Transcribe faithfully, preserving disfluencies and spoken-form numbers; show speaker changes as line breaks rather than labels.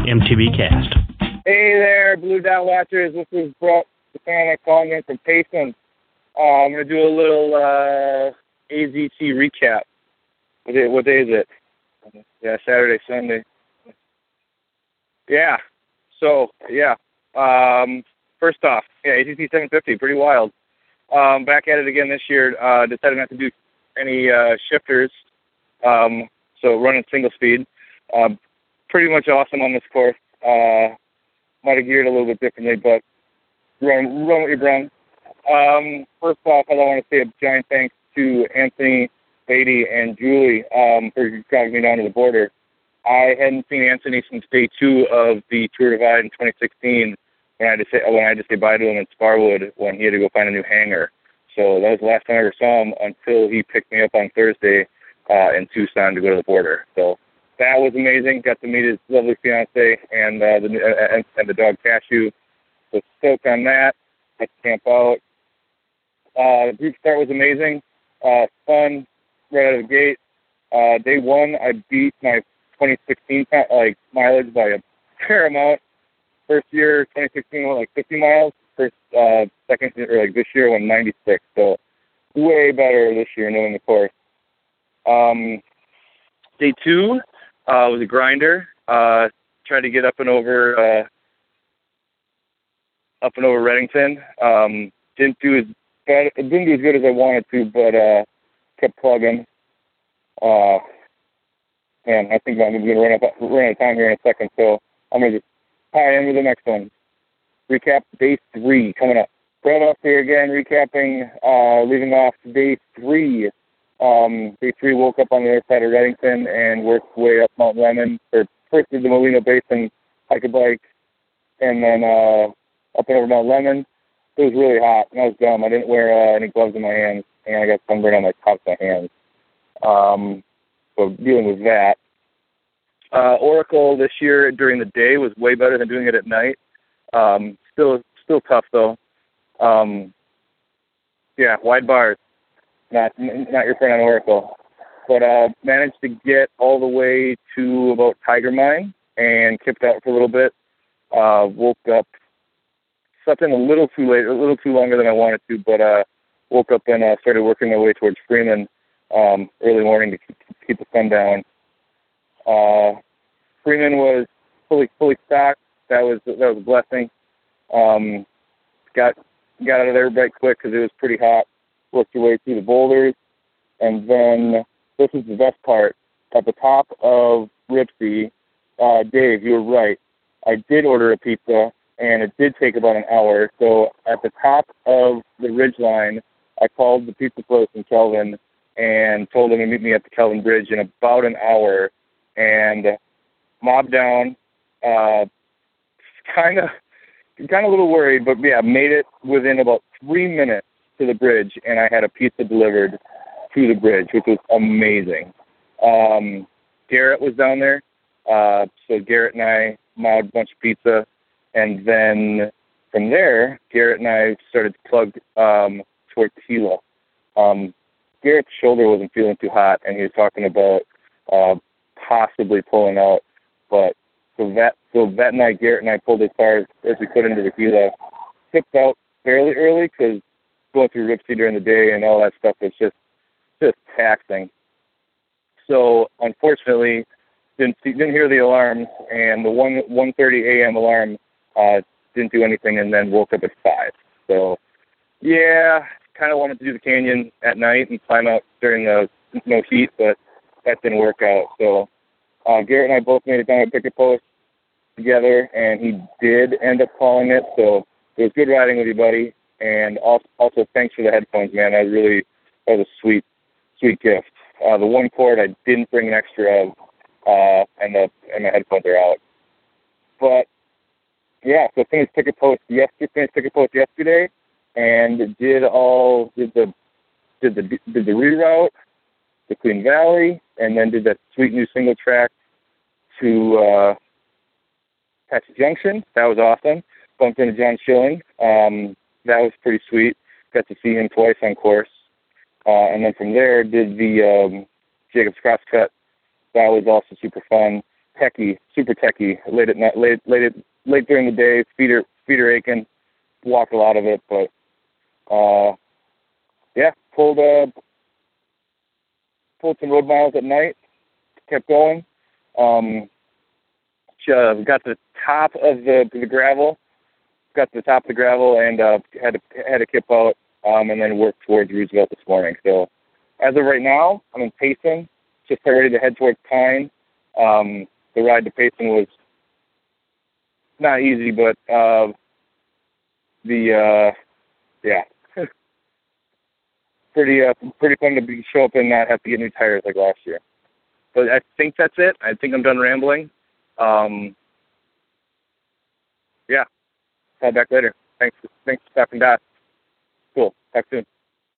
M T B Cast.
Hey there, Blue Dot Watchers. This is Brett Stefanic calling in from Payson. Uh, I'm going to do a little uh, A Z T recap. What day, what day is it? Yeah, Saturday, Sunday. Yeah. So, yeah. Um, first off, yeah, A Z T seven fifty, pretty wild. Um, back at it again this year. Uh, decided not to do any uh, shifters. Um, so running single speed. Um, pretty much awesome on this course. Uh, might have geared a little bit differently, but run, run what you run. Um, first off, I want to say a giant thanks to Anthony, Beatty, and Julie um, for driving me down to the border. I hadn't seen Anthony since day two of the Tour Divide in twenty sixteen when I had to say, when I had to say bye to him in Sparwood when he had to go find a new hangar. So that was the last time I ever saw him until he picked me up on Thursday uh, in Tucson to go to the border. So that was amazing. Got to meet his lovely fiance and uh, the uh, and, and the dog Cashew. So stoked on that. Got to camp out. Uh, the group start was amazing. Uh, fun right out of the gate. Uh, day one, I beat my twenty sixteen like mileage by a fair amount. First year, twenty sixteen, went like fifty miles. First, uh, second, or like this year, went ninety-six. So way better this year knowing the course. Um, day two uh, was a grinder. Uh, tried to get up and over, uh, up and over Reddington. Um, didn't do as bad, it didn't do as good as I wanted to, but uh, kept plugging. Uh, man, I think I'm going to run, up, run out of time here in a second, so I'm going to just tie in with the next one. Recap day three coming up. Brett up here again, recapping, uh, leaving off day three. Um, day three, woke up on the other side of Reddington and worked way up Mount Lemmon. Or first did the Molino Basin, hike a bike, and then uh, up and over Mount Lemmon. It was really hot, and I was dumb. I didn't wear uh, any gloves in my hands, and I got sunburn on my top of my hands. Um, so dealing with that. Uh, Oracle this year during the day was way better than doing it at night. Um, still, still tough though. Um, yeah, wide bars. Not, not your friend on Oracle. But uh, managed to get all the way to about Tiger Mine and kipped out for a little bit. Uh, woke up, slept in a little too late, a little too longer than I wanted to, but uh, woke up and uh, started working my way towards Freeman um, early morning to keep, keep the sun down. Uh, Freeman was fully fully stocked. That was that was a blessing. Um, got got out of there right quick because it was pretty hot. Worked your way through the boulders, and then this is the best part. At the top of Ripsey, uh, Dave, you were right. I did order a pizza, and it did take about an hour. So at the top of the ridgeline, I called the pizza place in Kelvin and told them to meet me at the Kelvin Bridge in about an hour. And mobbed down, uh, kind of, kind of a little worried, but yeah, made it within about three minutes to the bridge, and I had a pizza delivered to the bridge, which was amazing. Um, Garrett was down there, uh, so Garrett and I mobbed a bunch of pizza, and then from there, Garrett and I started to plug um, toward Tila. Um, Garrett's shoulder wasn't feeling too hot, and he was talking about uh, possibly pulling out, but so that so that night Garrett and I pulled as far as, as we could into the Gila. Tipped out fairly early because going through Ripsey during the day and all that stuff was just just taxing. So unfortunately, didn't see, didn't hear the alarms, and the one one thirty a.m. alarm uh, didn't do anything, and then woke up at five. So yeah, kind of wanted to do the canyon at night and climb out during the no heat, but that didn't work out. So uh, Garrett and I both made it down a picket post together, and he did end up calling it. So it was good riding with you, buddy. And also, also thanks for the headphones, man. That was really that was a sweet, sweet gift. Uh, the one cord I didn't bring an extra of, uh, and the and the headphones are out. But yeah, so finished picket post yesterday. Finished picket post yesterday, and did all did the did the did the reroute to Queen Valley, and then did that sweet new single track to uh, Apache Junction. That was awesome. Bumped into John Schilling. Um, that was pretty sweet. Got to see him twice on course. Uh, and then from there, did the um, Jacobs Crosscut. That was also super fun. techie, super techie. Late at night, late, late, at, late during the day, feet are feet are aching. Walked a lot of it, but uh, yeah, pulled uh, pulled some road miles at night. Kept going. Um, uh, got to the top of the the gravel. Got to the top of the gravel and uh, had to had to kip out, um, and then worked towards Roosevelt this morning. So as of right now, I'm in Payson. Just ready to head towards Pine. Um, the ride to Payson was not easy, but uh, the uh, yeah, pretty uh, pretty fun to be, show up and not have to get new tires like last year. But I think that's it. I think I'm done rambling. Um, yeah, call back later. Thanks, thanks for stopping by. Cool. Talk soon.